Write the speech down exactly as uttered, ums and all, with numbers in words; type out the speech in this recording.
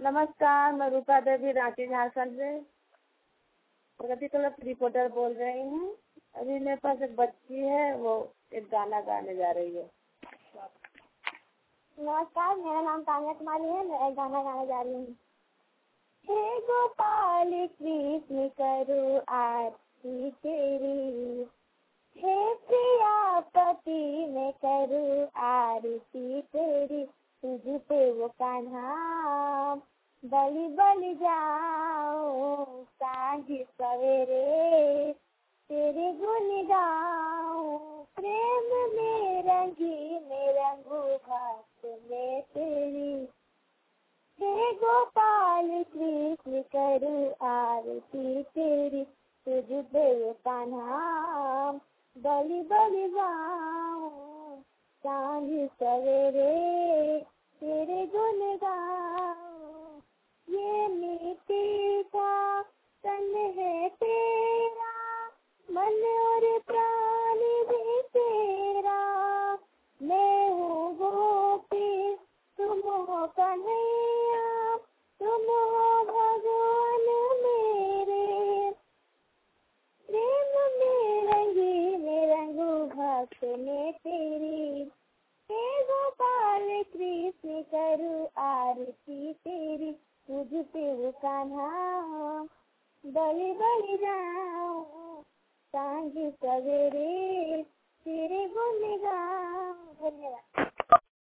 नमस्कार, मैं रूपा देवी रांची झारखंड से प्रगति क्लब रिपोर्टर बोल रही हूँ। अभी मेरे पास एक बच्ची है, वो एक गाना गाने जा रही है। नमस्कार, मेरा नाम तानिया कुमारी है। मैं एक गाना गाने जा रही हूँ। हे गोपाल कृष्ण करो आरती तेरी, हे प्रिया पति मैं करूँ आरती तेरी, तुझ पे वो कान्हा बलि बलि जाओ सांझ सवेरे, तेरे गुण गाऊं प्रेम में रंगी में रंगू भक्त में तेरी। हे गोपाल कृष्ण करूँ आरती तेरी, तुझ पे कान्हा बलि बलि जाऊं सांझ सवेरे, तेरे गुण गाऊं। ये मिट्टी का तन है तेरा, मन और प्राण भी तेरा, मैं हूँ गोपी तुम हो कन्हैया, तुम हो भगवान मेरे, प्रेम में रंगी में रंगू भक्त में तेरी। हे गोपाल कृष्ण करूँ आरती तेरी, तुझ पे वो कान्हा बलि बलि जाऊं सांझ सवेरे, तेरे गुण गाऊं। धन्यवाद।